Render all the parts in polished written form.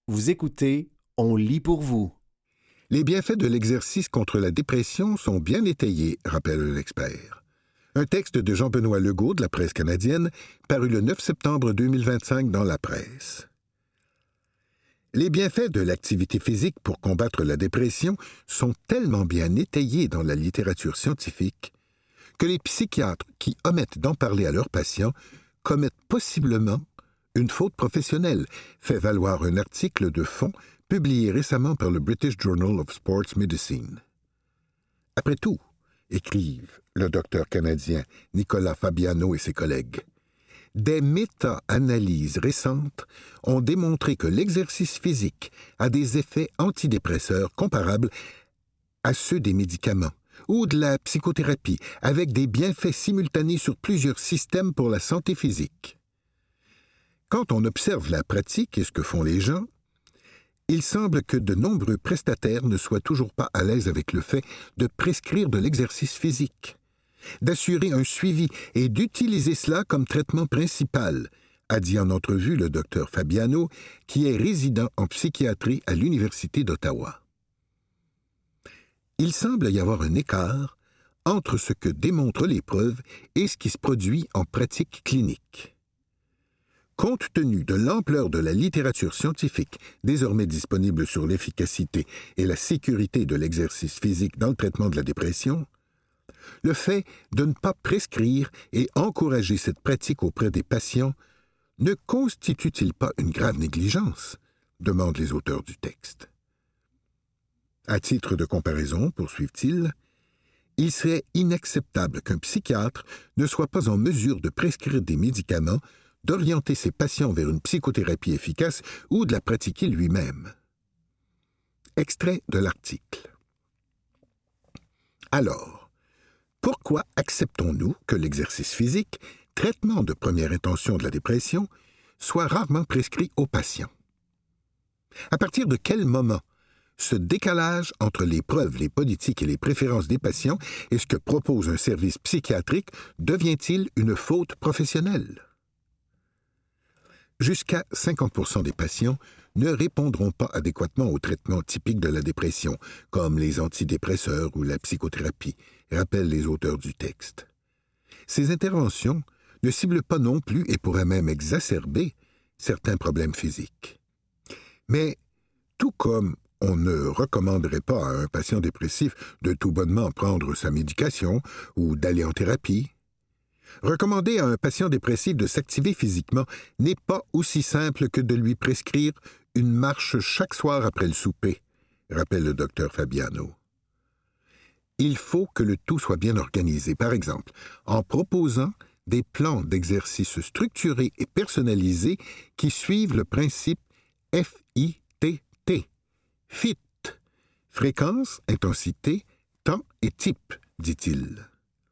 Vous écoutez, on lit pour vous. Les bienfaits de l'exercice contre la dépression sont bien étayés, rappelle l'expert. Un texte de Jean-Benoît Legault de la presse canadienne, paru le 9 septembre 2025 dans la presse. Les bienfaits de l'activité physique pour combattre la dépression sont tellement bien étayés dans la littérature scientifique que les psychiatres qui omettent d'en parler à leurs patients commettent possiblement une faute professionnelle, fait valoir un article de fond publié récemment par le British Journal of Sports Medicine. Après tout, écrivent le docteur canadien Nicolas Fabiano et ses collègues, des méta-analyses récentes ont démontré que l'exercice physique a des effets antidépresseurs comparables à ceux des médicaments ou de la psychothérapie, avec des bienfaits simultanés sur plusieurs systèmes pour la santé physique. Quand on observe la pratique et ce que font les gens, il semble que de nombreux prestataires ne soient toujours pas à l'aise avec le fait de prescrire de l'exercice physique, d'assurer un suivi et d'utiliser cela comme traitement principal, a dit en entrevue le docteur Fabiano, qui est résident en psychiatrie à l'Université d'Ottawa. Il semble y avoir un écart entre ce que démontrent les preuves et ce qui se produit en pratique clinique. Compte tenu de l'ampleur de la littérature scientifique désormais disponible sur l'efficacité et la sécurité de l'exercice physique dans le traitement de la dépression, le fait de ne pas prescrire et encourager cette pratique auprès des patients ne constitue-t-il pas une grave négligence? Demandent les auteurs du texte. À titre de comparaison, poursuivent-ils, il serait inacceptable qu'un psychiatre ne soit pas en mesure de prescrire des médicaments, d'orienter ses patients vers une psychothérapie efficace ou de la pratiquer lui-même. Extrait de l'article. Alors, pourquoi acceptons-nous que l'exercice physique, traitement de première intention de la dépression, soit rarement prescrit aux patients? À partir de quel moment ce décalage entre les preuves, les politiques et les préférences des patients et ce que propose un service psychiatrique devient-il une faute professionnelle? Jusqu'à 50% des patients ne répondront pas adéquatement aux traitements typiques de la dépression, comme les antidépresseurs ou la psychothérapie, rappellent les auteurs du texte. Ces interventions ne ciblent pas non plus et pourraient même exacerber certains problèmes physiques. Mais, tout comme on ne recommanderait pas à un patient dépressif de tout bonnement prendre sa médication ou d'aller en thérapie, recommander à un patient dépressif de s'activer physiquement n'est pas aussi simple que de lui prescrire une marche chaque soir après le souper, rappelle le docteur Fabiano. Il faut que le tout soit bien organisé, par exemple, en proposant des plans d'exercice structurés et personnalisés qui suivent le principe FITT, FIT, fréquence, intensité, temps et type, dit-il.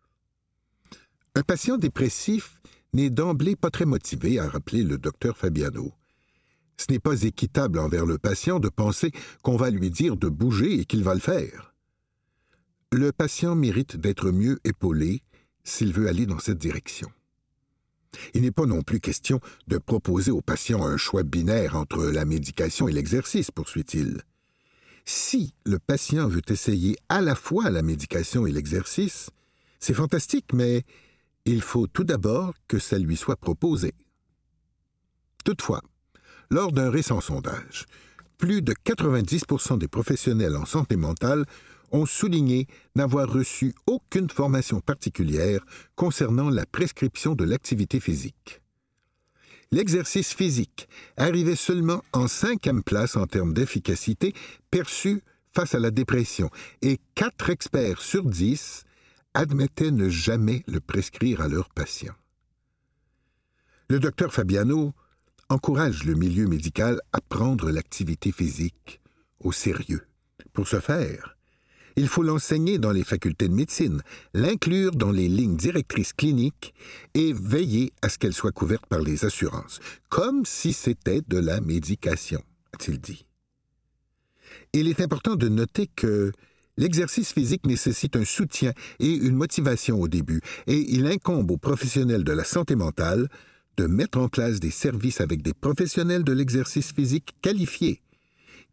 Un patient dépressif n'est d'emblée pas très motivé, a rappelé le docteur Fabiano. Ce n'est pas équitable envers le patient de penser qu'on va lui dire de bouger et qu'il va le faire. Le patient mérite d'être mieux épaulé s'il veut aller dans cette direction. Il n'est pas non plus question de proposer au patient un choix binaire entre la médication et l'exercice, poursuit-il. Si le patient veut essayer à la fois la médication et l'exercice, c'est fantastique, mais il faut tout d'abord que ça lui soit proposé. Toutefois, lors d'un récent sondage, plus de 90% des professionnels en santé mentale ont souligné n'avoir reçu aucune formation particulière concernant la prescription de l'activité physique. L'exercice physique arrivait seulement en 5e place en termes d'efficacité perçue face à la dépression, et 4 experts sur 10 admettaient ne jamais le prescrire à leurs patients. Le docteur Fabiano encourage le milieu médical à prendre l'activité physique au sérieux. Pour ce faire, il faut l'enseigner dans les facultés de médecine, l'inclure dans les lignes directrices cliniques et veiller à ce qu'elle soit couverte par les assurances, comme si c'était de la médication, a-t-il dit. Il est important de noter que l'exercice physique nécessite un soutien et une motivation au début, et il incombe aux professionnels de la santé mentale de mettre en place des services avec des professionnels de l'exercice physique qualifiés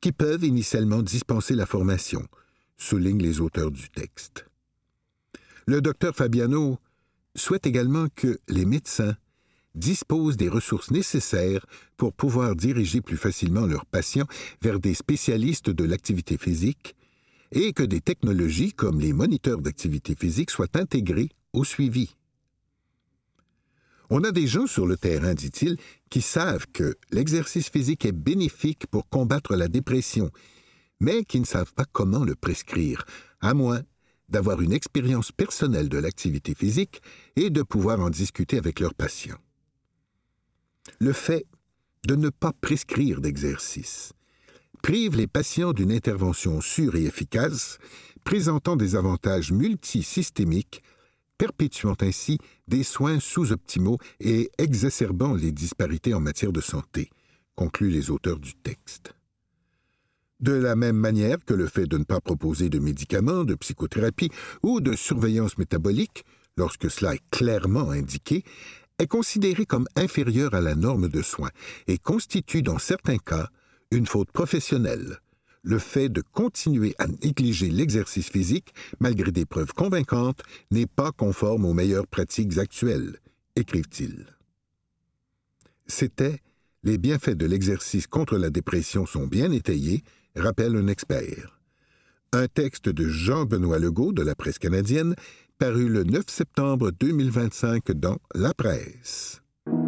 qui peuvent initialement dispenser la formation, soulignent les auteurs du texte. Le docteur Fabiano souhaite également que les médecins disposent des ressources nécessaires pour pouvoir diriger plus facilement leurs patients vers des spécialistes de l'activité physique et que des technologies comme les moniteurs d'activité physique soient intégrées au suivi. On a des gens sur le terrain, dit-il, qui savent que l'exercice physique est bénéfique pour combattre la dépression, mais qui ne savent pas comment le prescrire, à moins d'avoir une expérience personnelle de l'activité physique et de pouvoir en discuter avec leurs patients. Le fait de ne pas prescrire d'exercice prive les patients d'une intervention sûre et efficace, présentant des avantages multisystémiques, perpétuant ainsi des soins sous-optimaux et exacerbant les disparités en matière de santé, concluent les auteurs du texte. De la même manière que le fait de ne pas proposer de médicaments, de psychothérapie ou de surveillance métabolique, lorsque cela est clairement indiqué, est considéré comme inférieur à la norme de soins et constitue dans certains cas une faute professionnelle. Le fait de continuer à négliger l'exercice physique, malgré des preuves convaincantes, n'est pas conforme aux meilleures pratiques actuelles, écrivent-ils. C'était « Les bienfaits de l'exercice contre la dépression sont bien étayés », rappelle un expert. Un texte de Jean-Benoît Legault de la Presse canadienne, paru le 9 septembre 2025 dans La Presse.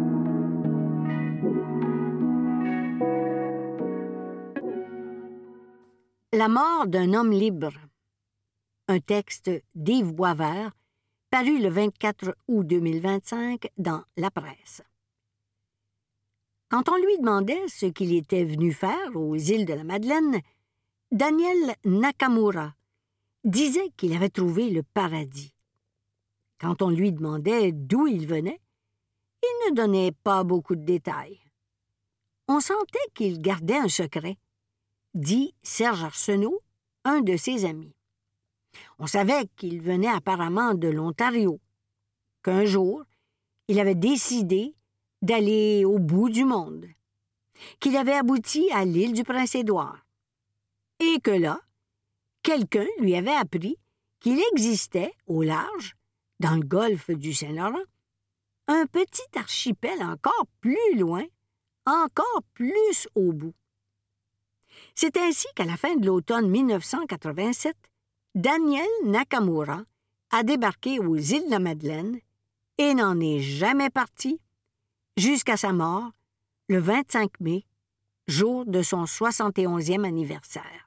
La mort d'un homme libre. Un texte d'Yves Boisvert, paru le 24 août 2025 dans La Presse. Quand on lui demandait ce qu'il était venu faire aux îles de la Madeleine, Daniel Nakamura disait qu'il avait trouvé le paradis. Quand on lui demandait d'où il venait, il ne donnait pas beaucoup de détails. On sentait qu'il gardait un secret, dit Serge Arsenault, un de ses amis. On savait qu'il venait apparemment de l'Ontario, qu'un jour, il avait décidé d'aller au bout du monde, qu'il avait abouti à l'île du Prince-Édouard, et que là, quelqu'un lui avait appris qu'il existait, au large, dans le golfe du Saint-Laurent, un petit archipel encore plus loin, encore plus au bout. C'est ainsi qu'à la fin de l'automne 1987, Daniel Nakamura a débarqué aux îles de la Madeleine et n'en est jamais parti jusqu'à sa mort le 25 mai, jour de son 71e anniversaire.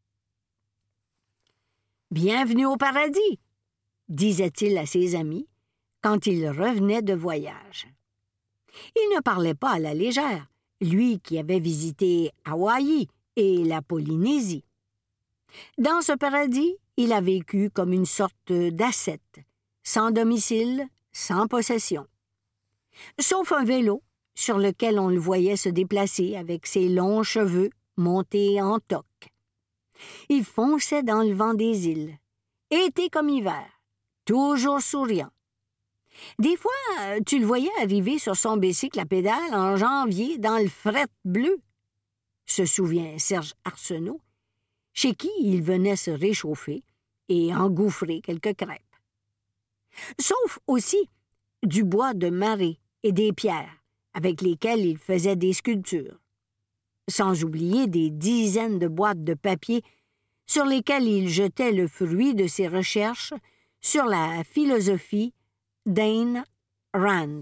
« Bienvenue au paradis », disait-il à ses amis quand il revenait de voyage. Il ne parlait pas à la légère, lui qui avait visité Hawaï et la Polynésie. Dans ce paradis, il a vécu comme une sorte d'ascète, sans domicile, sans possession. Sauf un vélo sur lequel on le voyait se déplacer avec ses longs cheveux montés en toque. Il fonçait dans le vent des îles, été comme hiver, toujours souriant. Des fois, tu le voyais arriver sur son bicycle à pédale en janvier dans le fret bleu, se souvient Serge Arsenault, chez qui il venait se réchauffer et engouffrer quelques crêpes. Sauf aussi du bois de marée et des pierres avec lesquelles il faisait des sculptures, sans oublier des dizaines de boîtes de papier sur lesquelles il jetait le fruit de ses recherches sur la philosophie d'Ayn Rand.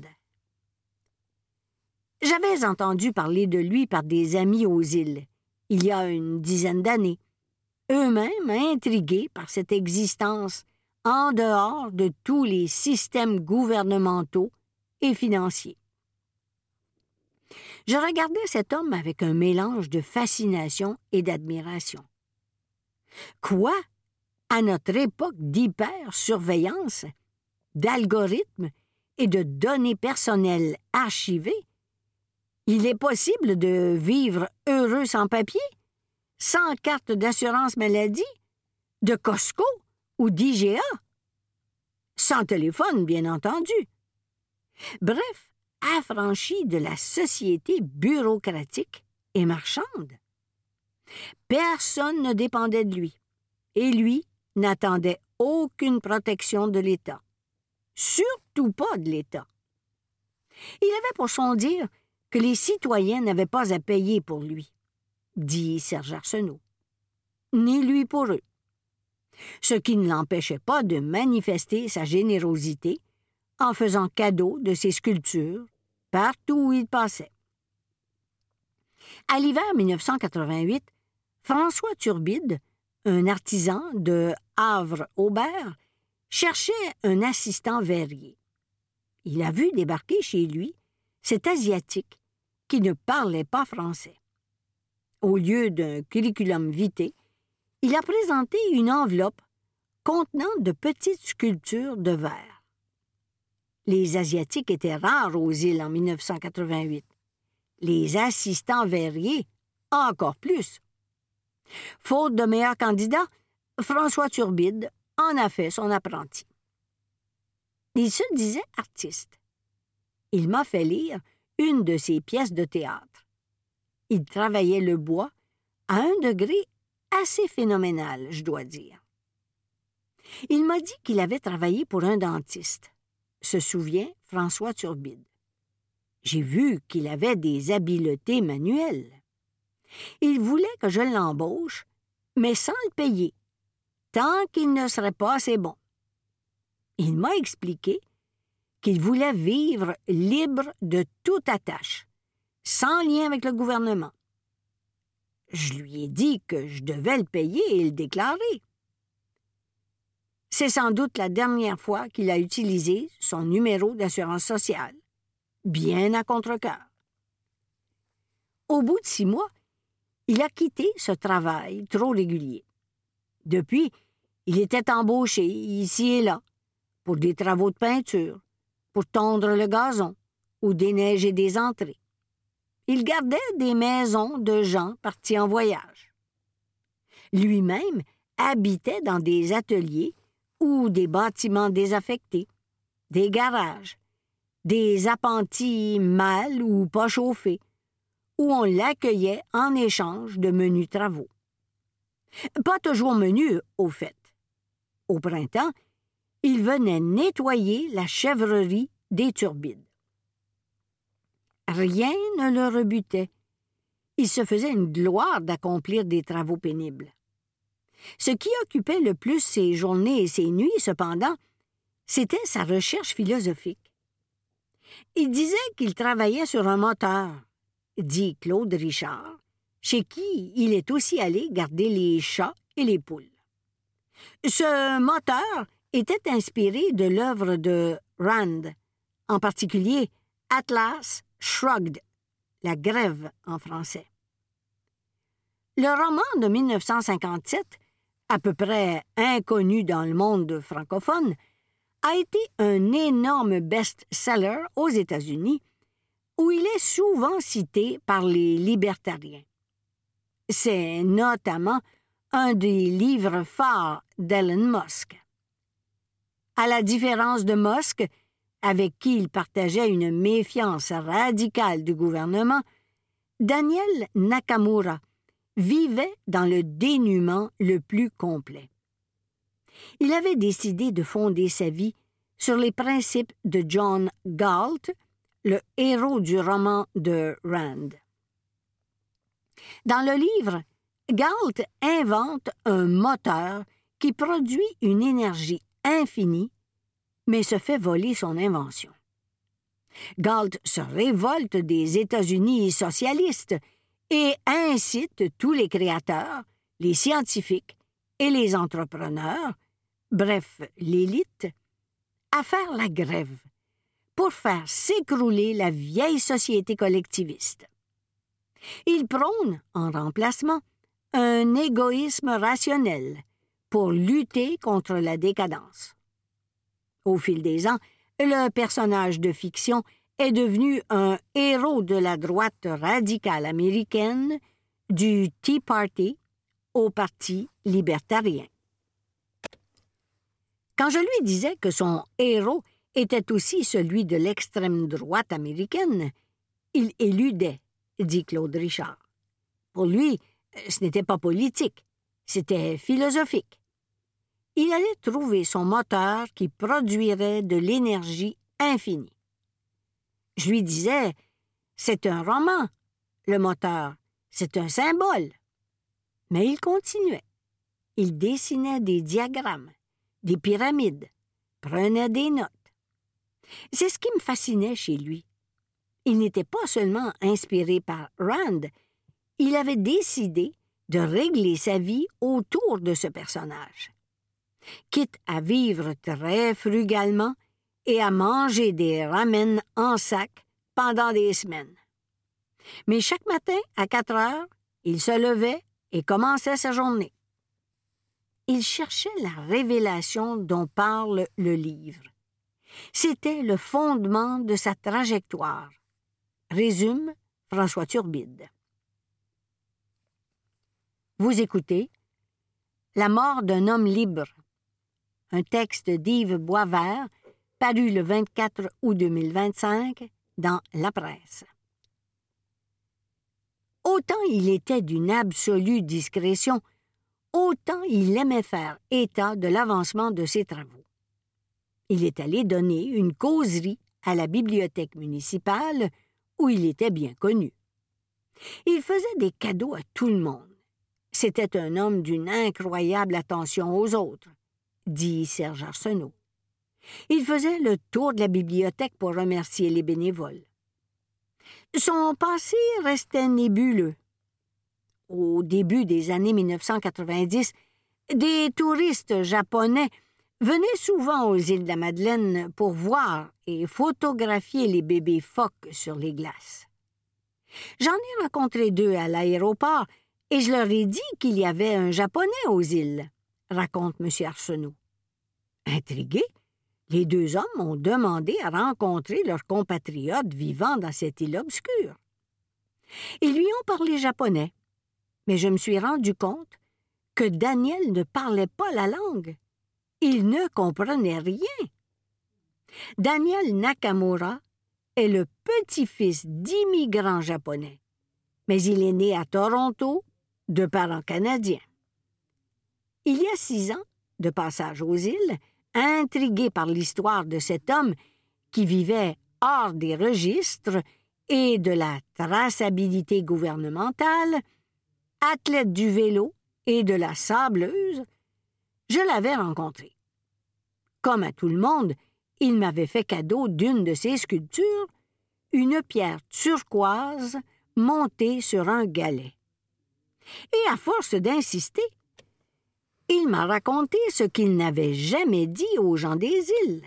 J'avais entendu parler de lui par des amis aux îles, il y a une dizaine d'années, eux-mêmes intrigués par cette existence en dehors de tous les systèmes gouvernementaux et financiers. Je regardais cet homme avec un mélange de fascination et d'admiration. Quoi, à notre époque d'hyper-surveillance, d'algorithmes et de données personnelles archivées, il est possible de vivre heureux sans papier, sans carte d'assurance maladie, de Costco ou d'IGA, sans téléphone, bien entendu. Bref, affranchi de la société bureaucratique et marchande. Personne ne dépendait de lui, et lui n'attendait aucune protection de l'État. Surtout pas de l'État. Il avait pour son dire que les citoyens n'avaient pas à payer pour lui, dit Serge Arsenault, ni lui pour eux, ce qui ne l'empêchait pas de manifester sa générosité en faisant cadeau de ses sculptures partout où il passait. À l'hiver 1988, François Turbide, un artisan de Havre-Aubert, cherchait un assistant verrier. Il a vu débarquer chez lui cet Asiatique qui ne parlait pas français. Au lieu d'un curriculum vitae, il a présenté une enveloppe contenant de petites sculptures de verre. Les Asiatiques étaient rares aux îles en 1988. Les assistants verriers, encore plus. Faute de meilleurs candidats, François Turbide en a fait son apprenti. Il se disait artiste. Il m'a fait lire une de ses pièces de théâtre. Il travaillait le bois à un degré assez phénoménal, je dois dire. Il m'a dit qu'il avait travaillé pour un dentiste, se souvient François Turbide. J'ai vu qu'il avait des habiletés manuelles. Il voulait que je l'embauche, mais sans le payer, tant qu'il ne serait pas assez bon. Il m'a expliqué qu'il voulait vivre libre de toute attache, sans lien avec le gouvernement. Je lui ai dit que je devais le payer et le déclarer. C'est sans doute la dernière fois qu'il a utilisé son numéro d'assurance sociale, bien à contre-cœur. Au bout de 6 mois, il a quitté ce travail trop régulier. Depuis, il était embauché ici et là pour des travaux de peinture, pour tondre le gazon ou déneiger des entrées. Il gardait des maisons de gens partis en voyage. Lui-même habitait dans des ateliers ou des bâtiments désaffectés, des garages, des appentis mal ou pas chauffés, où on l'accueillait en échange de menus travaux. Pas toujours menus, au fait. Au printemps, il venait nettoyer la chèvrerie des Turbides. Rien ne le rebutait. Il se faisait une gloire d'accomplir des travaux pénibles. Ce qui occupait le plus ses journées et ses nuits, cependant, c'était sa recherche philosophique. Il disait qu'il travaillait sur un moteur, dit Claude Richard, chez qui il est aussi allé garder les chats et les poules. Ce moteur était inspiré de l'œuvre de Rand, en particulier Atlas Shrugged, la grève en français. Le roman de 1957, à peu près inconnu dans le monde francophone, a été un énorme best-seller aux États-Unis, où il est souvent cité par les libertariens. C'est notamment un des livres phares d'Elon Musk. À la différence de Musk, avec qui il partageait une méfiance radicale du gouvernement, Daniel Nakamura vivait dans le dénuement le plus complet. Il avait décidé de fonder sa vie sur les principes de John Galt, le héros du roman de Rand. Dans le livre, Galt invente un moteur qui produit une énergie infinie, mais se fait voler son invention. Galt se révolte des États-Unis socialistes et incite tous les créateurs, les scientifiques et les entrepreneurs, bref, l'élite, à faire la grève pour faire s'écrouler la vieille société collectiviste. Il prône, en remplacement, un égoïsme rationnel pour lutter contre la décadence. Au fil des ans, le personnage de fiction est devenu un héros de la droite radicale américaine, du Tea Party au Parti libertarien. Quand je lui disais que son héros était aussi celui de l'extrême droite américaine, il éludait, dit Claude Richard. Pour lui, Ce n'était pas politique, c'était philosophique. Il allait trouver son moteur qui produirait de l'énergie infinie. Je lui disais, c'est un roman, le moteur, c'est un symbole. Mais il continuait. Il dessinait des diagrammes, des pyramides, prenait des notes. C'est ce qui me fascinait chez lui. Il n'était pas seulement inspiré par Rand, il avait décidé de régler sa vie autour de ce personnage. Quitte à vivre très frugalement et à manger des ramen en sac pendant des semaines. Mais chaque matin, à 4 heures, il se levait et commençait sa journée. Il cherchait la révélation dont parle le livre. C'était le fondement de sa trajectoire. Résume François Turbide. Vous écoutez La mort d'un homme libre, un texte d'Yves Boisvert, paru le 24 août 2025 dans La Presse. Autant il était d'une absolue discrétion, autant il aimait faire état de l'avancement de ses travaux. Il est allé donner une causerie à la bibliothèque municipale où il était bien connu. Il faisait des cadeaux à tout le monde. C'était un homme d'une incroyable attention aux autres, dit Serge Arsenault. Il faisait le tour de la bibliothèque pour remercier les bénévoles. Son passé restait nébuleux. Au début des années 1990, des touristes japonais venaient souvent aux îles de la Madeleine pour voir et photographier les bébés phoques sur les glaces. J'en ai rencontré 2 à l'aéroport et je leur ai dit qu'il y avait un Japonais aux îles, raconte M. Arsenault. Intrigués, les 2 hommes ont demandé à rencontrer leurs compatriotes vivant dans cette île obscure. Ils lui ont parlé japonais, mais je me suis rendu compte que Daniel ne parlait pas la langue. Il ne comprenait rien. Daniel Nakamura est le petit-fils d'immigrants japonais, mais il est né à Toronto de parents canadiens. Il y a 6 ans, de passage aux îles, intrigué par l'histoire de cet homme qui vivait hors des registres et de la traçabilité gouvernementale, athlète du vélo et de la sableuse, je l'avais rencontré. Comme à tout le monde, il m'avait fait cadeau d'une de ses sculptures, une pierre turquoise montée sur un galet. Et à force d'insister, il m'a raconté ce qu'il n'avait jamais dit aux gens des îles.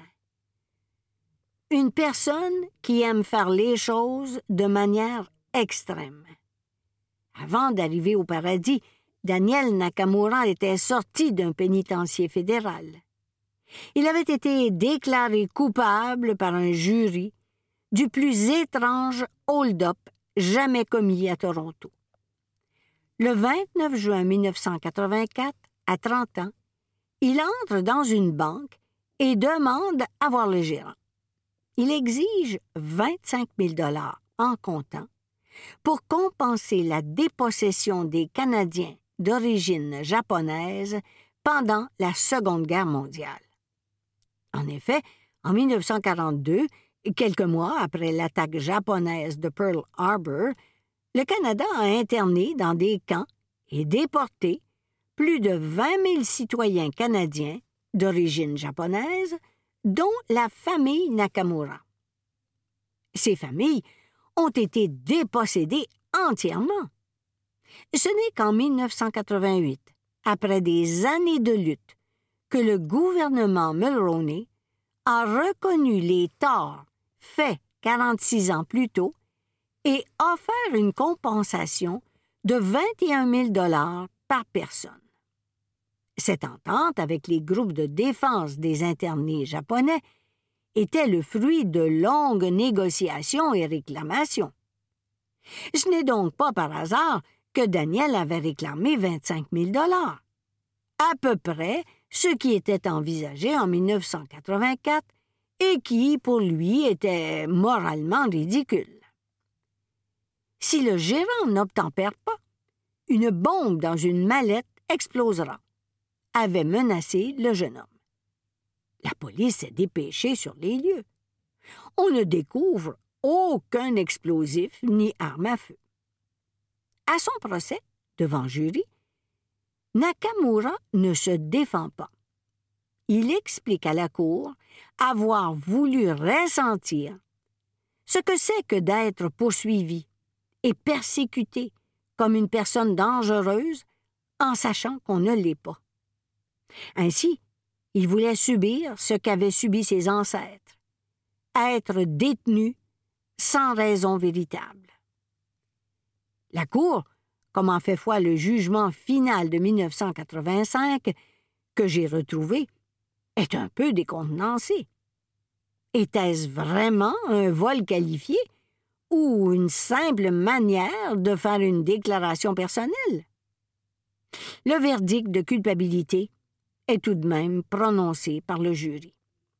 Une personne qui aime faire les choses de manière extrême. Avant d'arriver au paradis, Daniel Nakamura était sorti d'un pénitencier fédéral. Il avait été déclaré coupable par un jury du plus étrange hold-up jamais commis à Toronto. Le 29 juin 1984, à 30 ans, il entre dans une banque et demande à voir le gérant. Il exige 25 000 $ en comptant pour compenser la dépossession des Canadiens d'origine japonaise pendant la Seconde Guerre mondiale. En effet, en 1942, quelques mois après l'attaque japonaise de Pearl Harbor, le Canada a interné dans des camps et déporté plus de 20 000 citoyens canadiens d'origine japonaise, dont la famille Nakamura. Ces familles ont été dépossédées entièrement. Ce n'est qu'en 1988, après des années de lutte, que le gouvernement Mulroney a reconnu les torts faits 46 ans plus tôt et offert une compensation de 21 000 $ par personne. Cette entente avec les groupes de défense des internés japonais était le fruit de longues négociations et réclamations. Ce n'est donc pas par hasard que Daniel avait réclamé 25 000 $, à peu près ce qui était envisagé en 1984 et qui, pour lui, était moralement ridicule. Si le gérant n'obtempère pas, une bombe dans une mallette explosera, avait menacé le jeune homme. La police s'est dépêchée sur les lieux. On ne découvre aucun explosif ni arme à feu. À son procès, devant jury, Nakamura ne se défend pas. Il explique à la cour avoir voulu ressentir ce que c'est que d'être poursuivi et persécuté comme une personne dangereuse en sachant qu'on ne l'est pas. Ainsi, il voulait subir ce qu'avaient subi ses ancêtres, être détenu sans raison véritable. La Cour, comme en fait foi le jugement final de 1985, que j'ai retrouvé, est un peu décontenancée. Était-ce vraiment un vol qualifié ou une simple manière de faire une déclaration personnelle? Le verdict de culpabilité est tout de même prononcé par le jury.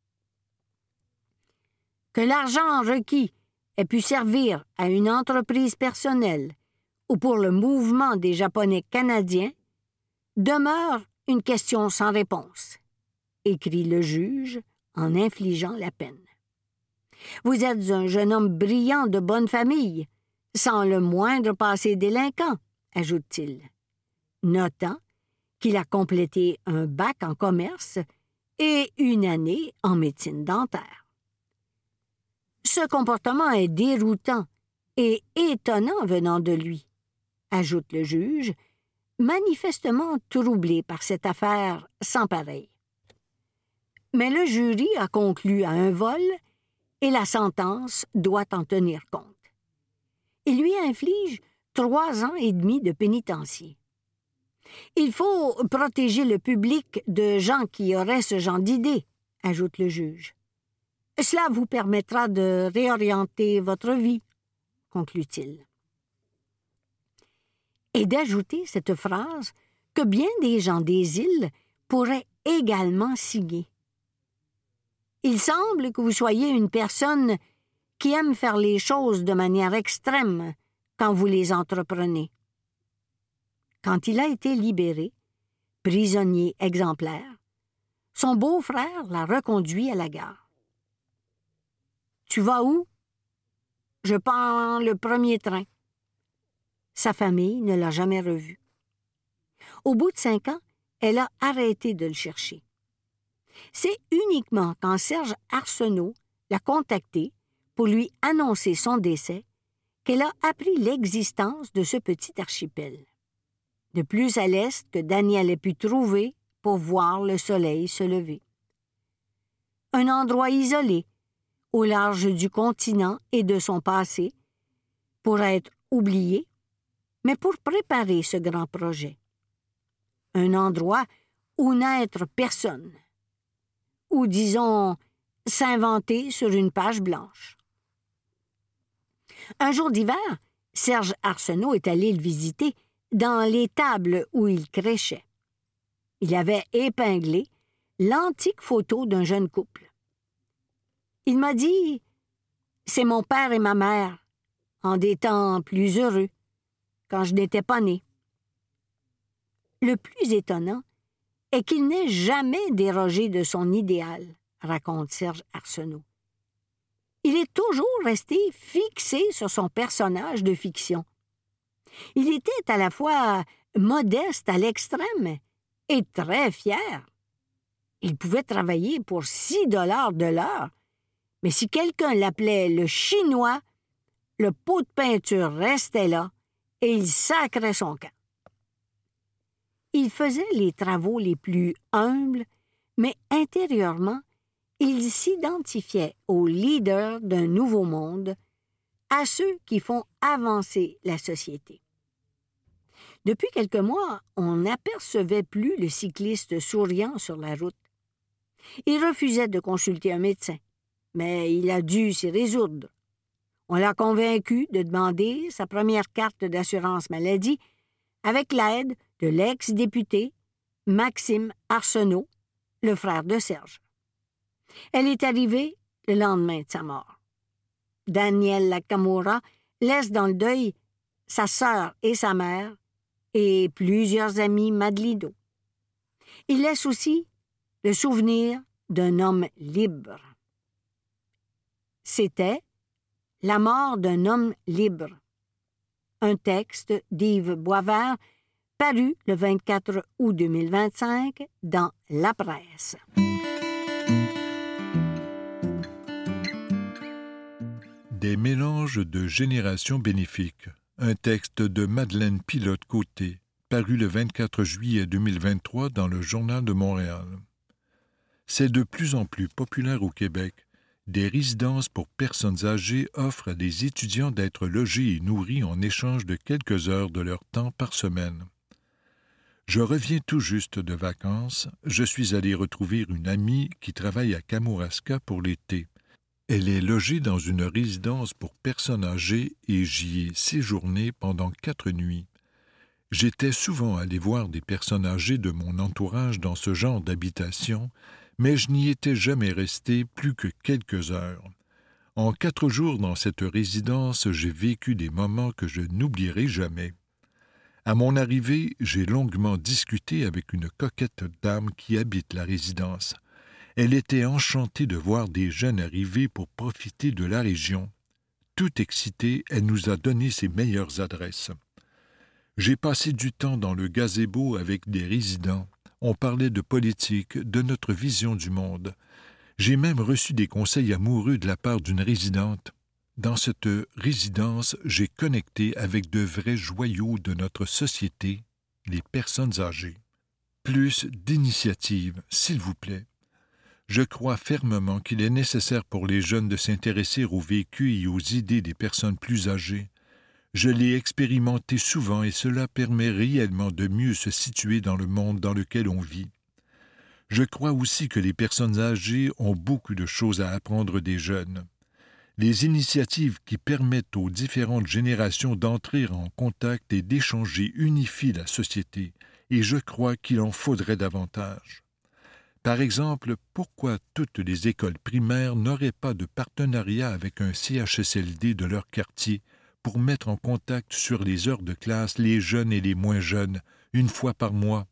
Que l'argent requis ait pu servir à une entreprise personnelle ou pour le mouvement des Japonais canadiens demeure une question sans réponse, écrit le juge en infligeant la peine. Vous êtes un jeune homme brillant de bonne famille, sans le moindre passé délinquant, ajoute-t-il, notant qu'il a complété un bac en commerce et une année en médecine dentaire. Ce comportement est déroutant et étonnant venant de lui, ajoute le juge, manifestement troublé par cette affaire sans pareille. Mais le jury a conclu à un vol et la sentence doit en tenir compte. Il lui inflige 3 ans et demi de pénitencier. Il faut protéger le public de gens qui auraient ce genre d'idées, ajoute le juge. Cela vous permettra de réorienter votre vie, conclut-il. Et d'ajouter cette phrase que bien des gens des îles pourraient également signer. Il semble que vous soyez une personne qui aime faire les choses de manière extrême quand vous les entreprenez. Quand il a été libéré, prisonnier exemplaire, son beau-frère l'a reconduit à la gare. « Tu vas où? »« Je prends le premier train. » Sa famille ne l'a jamais revu. Au bout de 5 ans, elle a arrêté de le chercher. C'est uniquement quand Serge Arsenault l'a contacté pour lui annoncer son décès qu'elle a appris l'existence de ce petit archipel, de plus à l'est que Daniel ait pu trouver pour voir le soleil se lever. Un endroit isolé, au large du continent et de son passé, pour être oublié, mais pour préparer ce grand projet. Un endroit où n'être personne, ou disons, s'inventer sur une page blanche. Un jour d'hiver, Serge Arsenault est allé le visiter dans l'étable où il crêchait. Il avait épinglé l'antique photo d'un jeune couple. Il m'a dit « C'est mon père et ma mère, en des temps plus heureux, quand je n'étais pas né. » Le plus étonnant est qu'il n'ait jamais dérogé de son idéal, raconte Serge Arsenault. Il est toujours resté fixé sur son personnage de fiction. Il était à la fois modeste à l'extrême et très fier. Il pouvait travailler pour 6 $ de l'heure, mais si quelqu'un l'appelait le Chinois, le pot de peinture restait là et il sacrait son camp. Il faisait les travaux les plus humbles, mais intérieurement, il s'identifiait aux leaders d'un nouveau monde, à ceux qui font avancer la société. Depuis quelques mois, on n'apercevait plus le cycliste souriant sur la route. Il refusait de consulter un médecin, mais il a dû s'y résoudre. On l'a convaincu de demander sa première carte d'assurance maladie avec l'aide de l'ex-député Maxime Arsenault, le frère de Serge. Elle est arrivée le lendemain de sa mort. Daniel Nakamura laisse dans le deuil sa sœur et sa mère et plusieurs amis Madelino. Il laisse aussi le souvenir d'un homme libre. C'était La mort d'un homme libre, un texte d'Yves Boisvert paru le 24 août 2025 dans La Presse. Des mélanges de générations bénéfiques, un texte de Madeleine Pilote-Côté, paru le 24 juillet 2023 dans le Journal de Montréal. C'est de plus en plus populaire au Québec. Des résidences pour personnes âgées offrent à des étudiants d'être logés et nourris en échange de quelques heures de leur temps par semaine. Je reviens tout juste de vacances. Je suis allé retrouver une amie qui travaille à Kamouraska pour l'été. Elle est logée dans une résidence pour personnes âgées et j'y ai séjourné pendant 4 nuits. J'étais souvent allé voir des personnes âgées de mon entourage dans ce genre d'habitation, mais je n'y étais jamais resté plus que quelques heures. En 4 jours dans cette résidence, j'ai vécu des moments que je n'oublierai jamais. À mon arrivée, j'ai longuement discuté avec une coquette dame qui habite la résidence. Elle était enchantée de voir des jeunes arriver pour profiter de la région. Toute excitée, elle nous a donné ses meilleures adresses. J'ai passé du temps dans le gazebo avec des résidents. On parlait de politique, de notre vision du monde. J'ai même reçu des conseils amoureux de la part d'une résidente. Dans cette résidence, j'ai connecté avec de vrais joyaux de notre société, les personnes âgées. Plus d'initiatives, s'il vous plaît. Je crois fermement qu'il est nécessaire pour les jeunes de s'intéresser au vécu et aux idées des personnes plus âgées. Je l'ai expérimenté souvent et cela permet réellement de mieux se situer dans le monde dans lequel on vit. Je crois aussi que les personnes âgées ont beaucoup de choses à apprendre des jeunes. Les initiatives qui permettent aux différentes générations d'entrer en contact et d'échanger unifient la société, et je crois qu'il en faudrait davantage. Par exemple, pourquoi toutes les écoles primaires n'auraient pas de partenariat avec un CHSLD de leur quartier pour mettre en contact sur les heures de classe les jeunes et les moins jeunes, une fois par mois?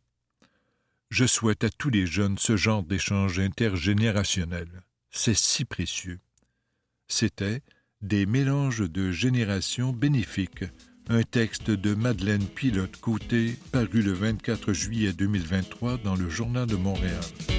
Je souhaite à tous les jeunes ce genre d'échange intergénérationnel. C'est si précieux. C'était Des mélanges de générations bénéfiques, un texte de Madeleine Pilote-Côté paru le 24 juillet 2023 dans le Journal de Montréal.